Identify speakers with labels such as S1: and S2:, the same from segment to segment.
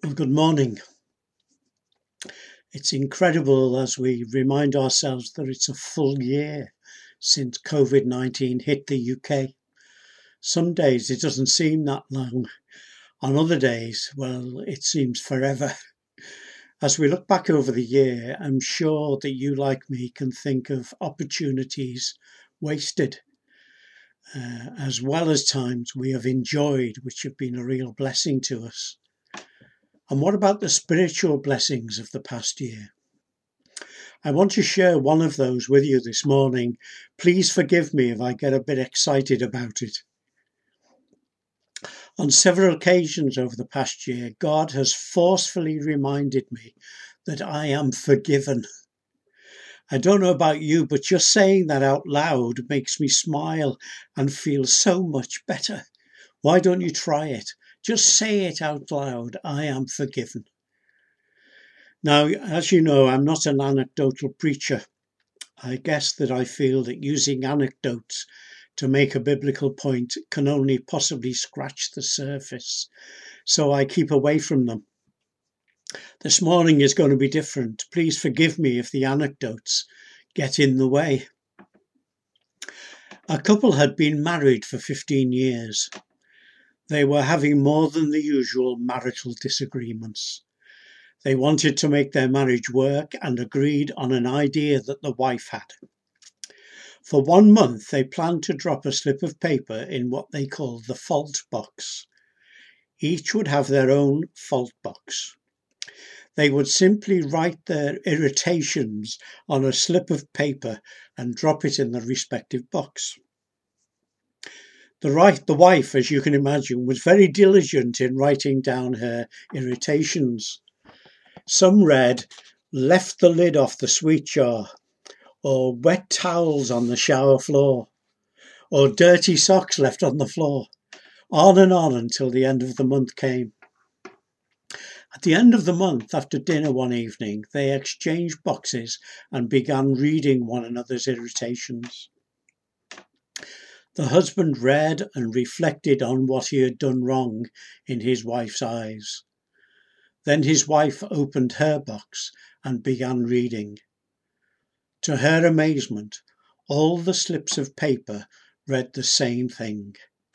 S1: Well, good morning. It's incredible as we remind ourselves that it's a full year since COVID-19 hit the UK. Some days it doesn't seem that long. On other days, well, it seems forever. As we look back over the year, I'm sure that you, like me, can think of opportunities wasted, as well as times we have enjoyed, which have been a real blessing to us. And what about the spiritual blessings of the past year? I want to share one of those with you this morning. Please forgive me if I get a bit excited about it. On several occasions over the past year, God has forcefully reminded me that I am forgiven. I don't know about you, but just saying that out loud makes me smile and feel so much better. Why don't you try it? Just say it out loud. I am forgiven. Now, as you know, I'm not an anecdotal preacher. I guess that I feel that using anecdotes to make a biblical point can only possibly scratch the surface, so I keep away from them. This morning is going to be different. Please forgive me if the anecdotes get in the way. A couple had been married for 15 years. They were having more than the usual marital disagreements. They wanted to make their marriage work and agreed on an idea that the wife had. For 1 month, they planned to drop a slip of paper in what they called the fault box. Each would have their own fault box. They would simply write their irritations on a slip of paper and drop it in the respective box. The wife, as you can imagine, was very diligent in writing down her irritations. Some read, left the lid off the sweet jar, or wet towels on the shower floor, or dirty socks left on the floor, on and on until the end of the month came. At the end of the month, after dinner one evening, they exchanged boxes and began reading one another's irritations. The husband read and reflected on what he had done wrong in his wife's eyes. Then his wife opened her box and began reading. To her amazement, all the slips of paper read the same thing.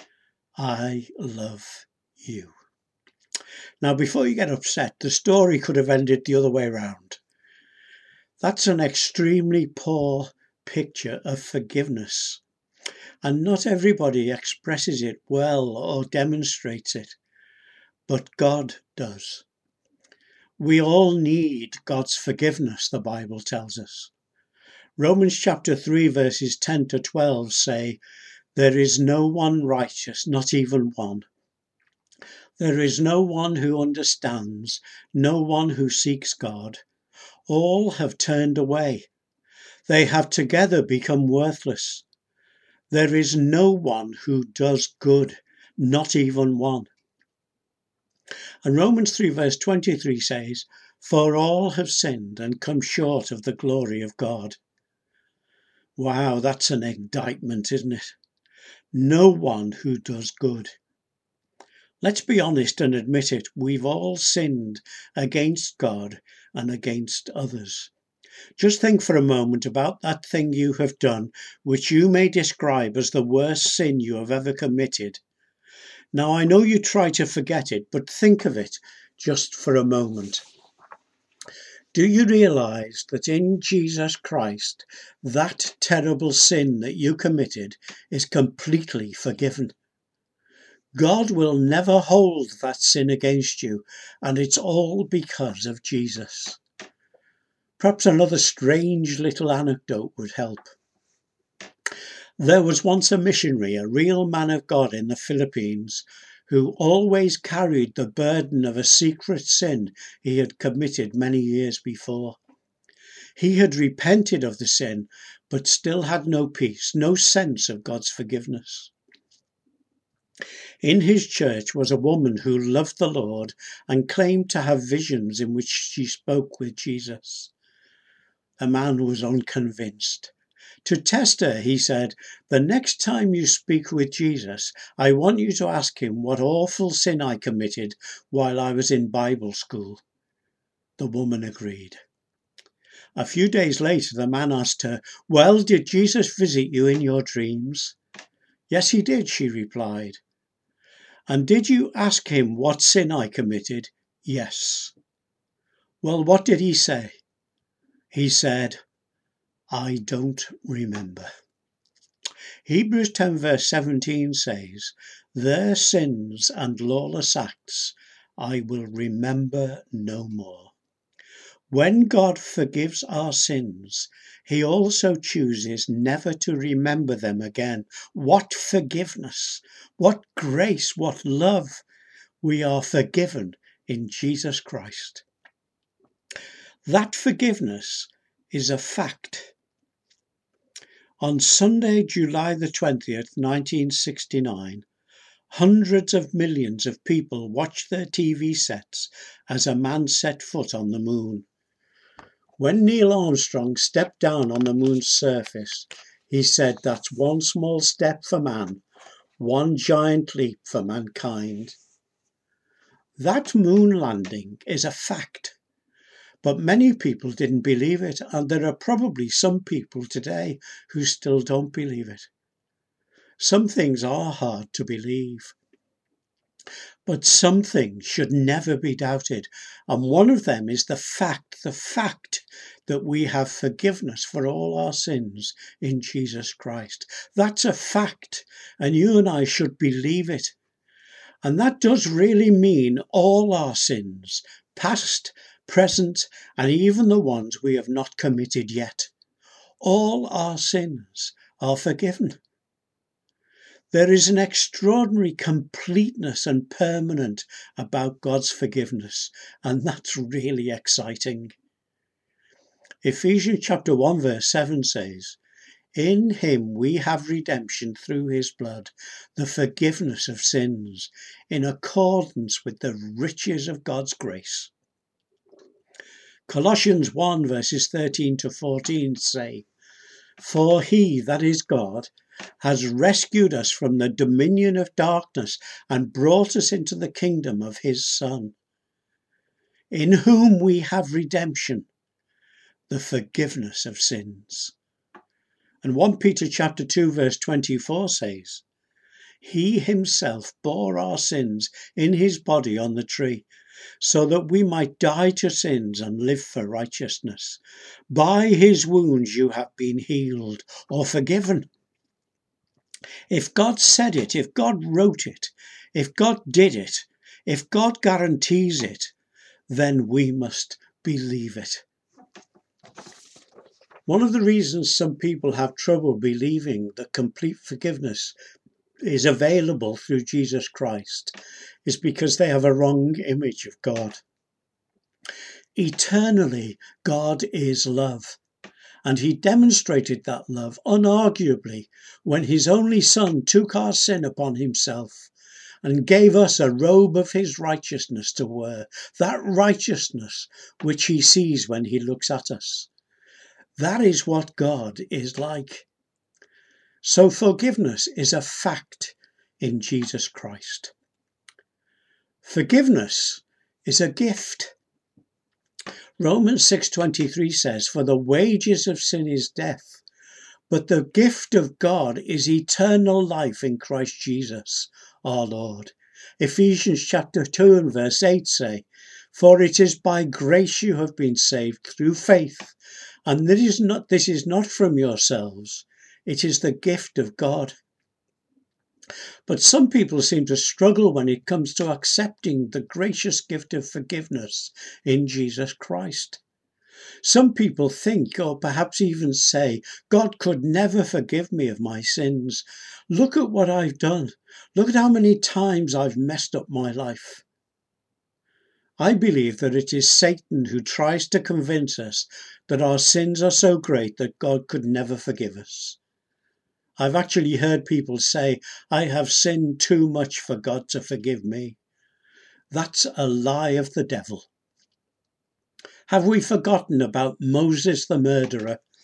S1: I love you. Now, before you get upset, the story could have ended the other way around. That's an extremely poor picture of forgiveness. And not everybody expresses it well or demonstrates it, but God does. We all need God's forgiveness, the Bible tells us. Romans chapter 3 verses 10 to 12 say, there is no one righteous, not even one. There is no one who understands, no one who seeks God. All have turned away. They have together become worthless. There is no one who does good, not even one. And Romans 3 verse 23 says, for all have sinned and come short of the glory of God. Wow, that's an indictment, isn't it? No one who does good. Let's be honest and admit it, we've all sinned against God and against others. Just think for a moment about that thing you have done, which you may describe as the worst sin you have ever committed. Now, I know you try to forget it, but think of it just for a moment. Do you realize that in Jesus Christ, that terrible sin that you committed is completely forgiven? God will never hold that sin against you, and it's all because of Jesus. Perhaps another strange little anecdote would help. There was once a missionary, a real man of God in the Philippines, who always carried the burden of a secret sin he had committed many years before. He had repented of the sin, but still had no peace, no sense of God's forgiveness. In his church was a woman who loved the Lord and claimed to have visions in which she spoke with Jesus. The man was unconvinced. To test her, he said, "The next time you speak with Jesus, I want you to ask him what awful sin I committed while I was in Bible school." The woman agreed. A few days later, the man asked her, "Well, did Jesus visit you in your dreams?" "Yes, he did," she replied. "And did you ask him what sin I committed?" "Yes." "Well, what did he say?" "He said, 'I don't remember.'" Hebrews 10 verse 17 says, "Their sins and lawless acts I will remember no more." When God forgives our sins, he also chooses never to remember them again. What forgiveness, what grace, what love. We are forgiven in Jesus Christ. That forgiveness is a fact. On Sunday, July the 20th, 1969, hundreds of millions of people watched their TV sets as a man set foot on the moon. When Neil Armstrong stepped down on the moon's surface, he said, "That's one small step for man, one giant leap for mankind." That moon landing is a fact, but many people didn't believe it, and there are probably some people today who still don't believe it. Some things are hard to believe, but some things should never be doubted, and one of them is the fact that we have forgiveness for all our sins in Jesus Christ. That's a fact, and you and I should believe it. And that does really mean all our sins, past, present, and even the ones we have not committed yet. All our sins are forgiven. There is an extraordinary completeness and permanence about God's forgiveness, and that's really exciting. Ephesians chapter 1 verse 7 says, "In him we have redemption through his blood, the forgiveness of sins, in accordance with the riches of God's grace." Colossians 1 verses 13 to 14 say, "For he, that is God, has rescued us from the dominion of darkness and brought us into the kingdom of his Son, in whom we have redemption, the forgiveness of sins." And 1 Peter chapter 2 verse 24 says, "He himself bore our sins in his body on the tree, so that we might die to sins and live for righteousness. By his wounds you have been healed," or forgiven. If God said it, if God wrote it, if God did it, if God guarantees it, then we must believe it. One of the reasons some people have trouble believing that complete forgiveness is available through Jesus Christ is because they have a wrong image of God. Eternally, God is love. And he demonstrated that love unarguably when his only Son took our sin upon himself and gave us a robe of his righteousness to wear, that righteousness which he sees when he looks at us. That is what God is like. So forgiveness is a fact in Jesus Christ. Forgiveness is a gift. Romans 6:23 says, "For the wages of sin is death, but the gift of God is eternal life in Christ Jesus, our Lord." Ephesians chapter 2 and verse 8 say, "For it is by grace you have been saved through faith, and this is not from yourselves, it is the gift of God." But some people seem to struggle when it comes to accepting the gracious gift of forgiveness in Jesus Christ. Some people think, or perhaps even say, "God could never forgive me of my sins. Look at what I've done. Look at how many times I've messed up my life." I believe that it is Satan who tries to convince us that our sins are so great that God could never forgive us. I've actually heard people say, "I have sinned too much for God to forgive me." That's a lie of the devil. Have we forgotten about Moses the murderer,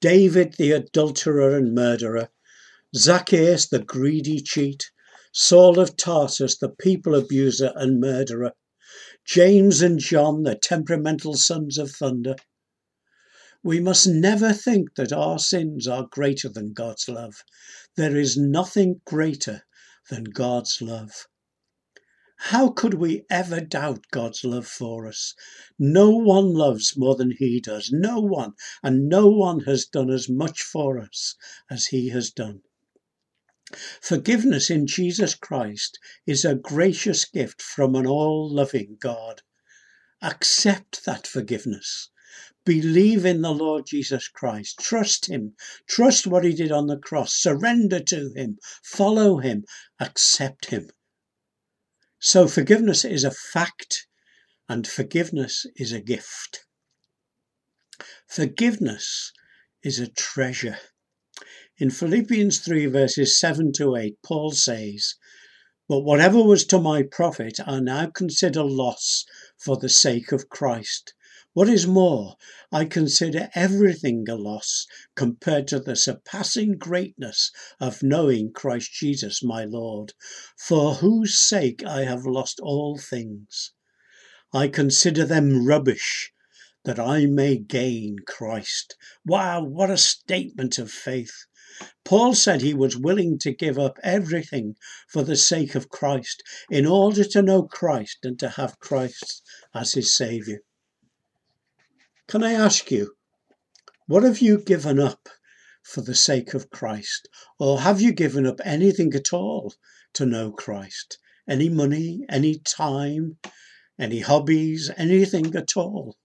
S1: David the adulterer and murderer, Zacchaeus the greedy cheat, Saul of Tarsus the people abuser and murderer, James and John the temperamental sons of thunder. We must never think that our sins are greater than God's love. There is nothing greater than God's love. How could we ever doubt God's love for us? No one loves more than he does. No one, and no one has done as much for us as he has done. Forgiveness in Jesus Christ is a gracious gift from an all-loving God. Accept that forgiveness. Believe in the Lord Jesus Christ. Trust him. Trust what he did on the cross. Surrender to him. Follow him. Accept him. So forgiveness is a fact, and forgiveness is a gift. Forgiveness is a treasure. In Philippians 3 verses 7 to 8, Paul says, "But whatever was to my profit, I now consider loss for the sake of Christ. What is more, I consider everything a loss compared to the surpassing greatness of knowing Christ Jesus my Lord, for whose sake I have lost all things. I consider them rubbish, that I may gain Christ." Wow, what a statement of faith. Paul said he was willing to give up everything for the sake of Christ, in order to know Christ and to have Christ as his Saviour. Can I ask you, what have you given up for the sake of Christ? Or have you given up anything at all to know Christ? Any money, any time, any hobbies, anything at all?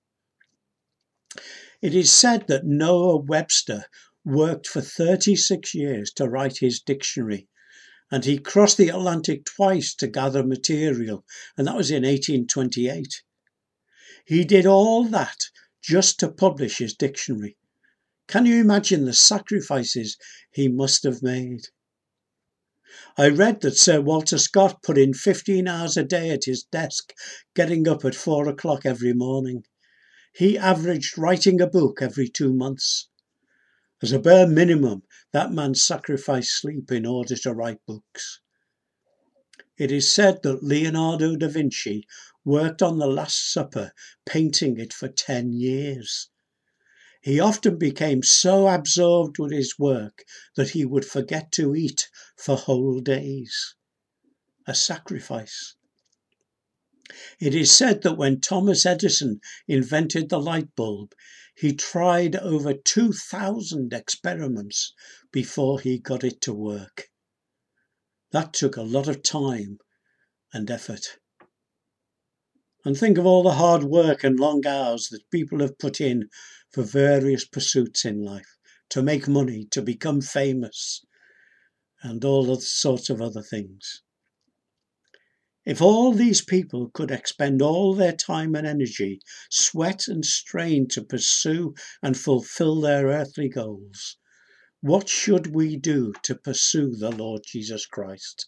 S1: It is said that Noah Webster worked for 36 years to write his dictionary, and he crossed the Atlantic twice to gather material, and that was in 1828. He did all that just to publish his dictionary. Can you imagine the sacrifices he must have made? I read that Sir Walter Scott put in 15 hours a day at his desk, getting up at 4 o'clock every morning. He averaged writing a book every 2 months. As a bare minimum, that man sacrificed sleep in order to write books. It is said that Leonardo da Vinci worked on the Last Supper, painting it for 10 years. He often became so absorbed with his work that he would forget to eat for whole days. A sacrifice. It is said that when Thomas Edison invented the light bulb, he tried over 2,000 experiments before he got it to work. That took a lot of time and effort. And think of all the hard work and long hours that people have put in for various pursuits in life, to make money, to become famous, and all sorts of other things. If all these people could expend all their time and energy, sweat and strain to pursue and fulfill their earthly goals, what should we do to pursue the Lord Jesus Christ?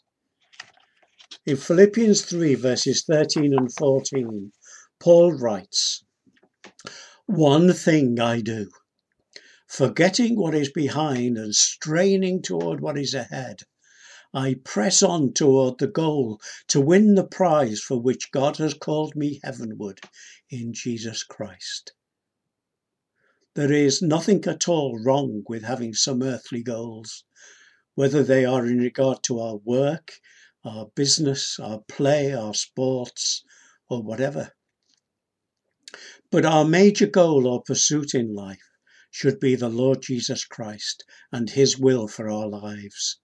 S1: In Philippians 3 verses 13 and 14, Paul writes, "One thing I do, forgetting what is behind and straining toward what is ahead, I press on toward the goal to win the prize for which God has called me heavenward in Jesus Christ." There is nothing at all wrong with having some earthly goals, whether they are in regard to our work, our business, our play, our sports, or whatever. But our major goal or pursuit in life should be the Lord Jesus Christ and his will for our lives.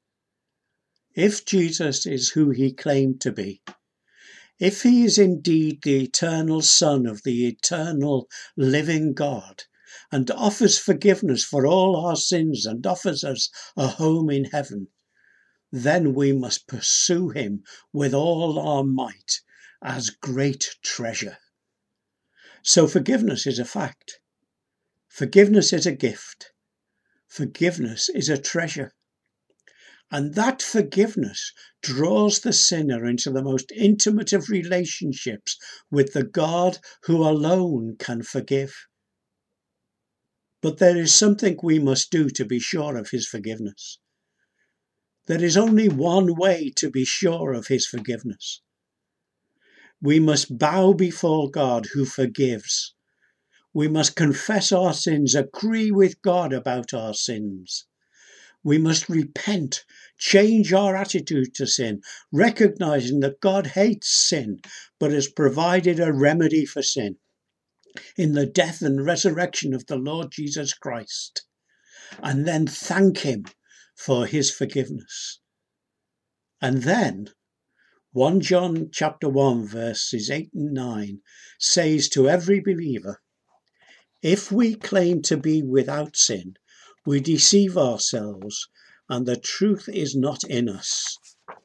S1: If Jesus is who he claimed to be, if he is indeed the eternal Son of the eternal living God, and offers forgiveness for all our sins and offers us a home in heaven, then we must pursue him with all our might as great treasure. So forgiveness is a fact. Forgiveness is a gift. Forgiveness is a treasure. And that forgiveness draws the sinner into the most intimate of relationships with the God who alone can forgive. But there is something we must do to be sure of his forgiveness. There is only one way to be sure of his forgiveness. We must bow before God who forgives. We must confess our sins, agree with God about our sins. We must repent, change our attitude to sin, recognizing that God hates sin, but has provided a remedy for sin in the death and resurrection of the Lord Jesus Christ, and then thank him for his forgiveness. And then 1 John chapter 1 verses 8 and 9 says to every believer, if we claim to be without sin, we deceive ourselves and the truth is not in us.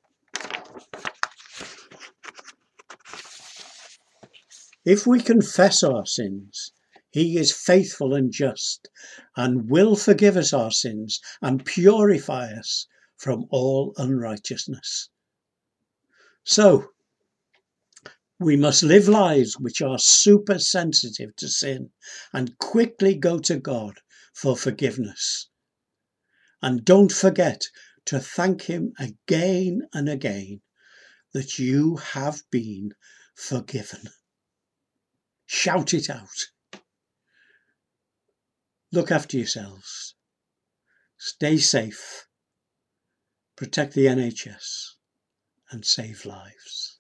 S1: If we confess our sins, he is faithful and just and will forgive us our sins and purify us from all unrighteousness. So, we must live lives which are super sensitive to sin and quickly go to God for forgiveness. And don't forget to thank him again and again that you have been forgiven. Shout it out. Look after yourselves. Stay safe. Protect the NHS and save lives.